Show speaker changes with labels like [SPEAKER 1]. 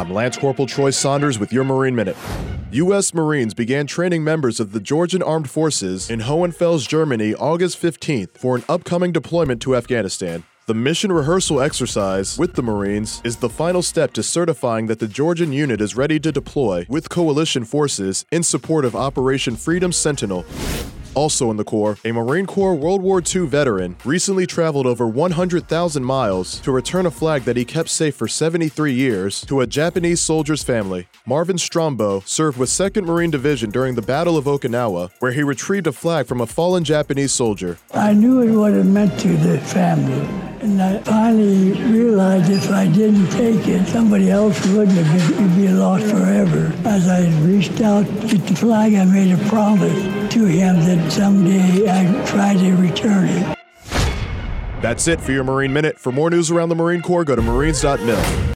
[SPEAKER 1] I'm Lance Corporal Troy Saunders with your Marine Minute. U.S. Marines began training members of the Georgian Armed Forces in Hohenfels, Germany, August 15th for an upcoming deployment to Afghanistan. The mission rehearsal exercise with the Marines is the final step to certifying that the Georgian unit is ready to deploy with coalition forces in support of Operation Freedom Sentinel. Also in the Corps, a Marine Corps World War II veteran recently traveled over 100,000 miles to return a flag that he kept safe for 73 years to a Japanese soldier's family. Marvin Strombo served with 2nd Marine Division during the Battle of Okinawa, where he retrieved a flag from a fallen Japanese soldier.
[SPEAKER 2] I knew what it meant to the family, and I finally realized if I didn't take it, somebody else wouldn't have been. It'd be lost forever. As I reached out to get the flag, I made a promise to him that someday I'd try to return it.
[SPEAKER 1] That's it for your Marine Minute. For more news around the Marine Corps, go to marines.mil.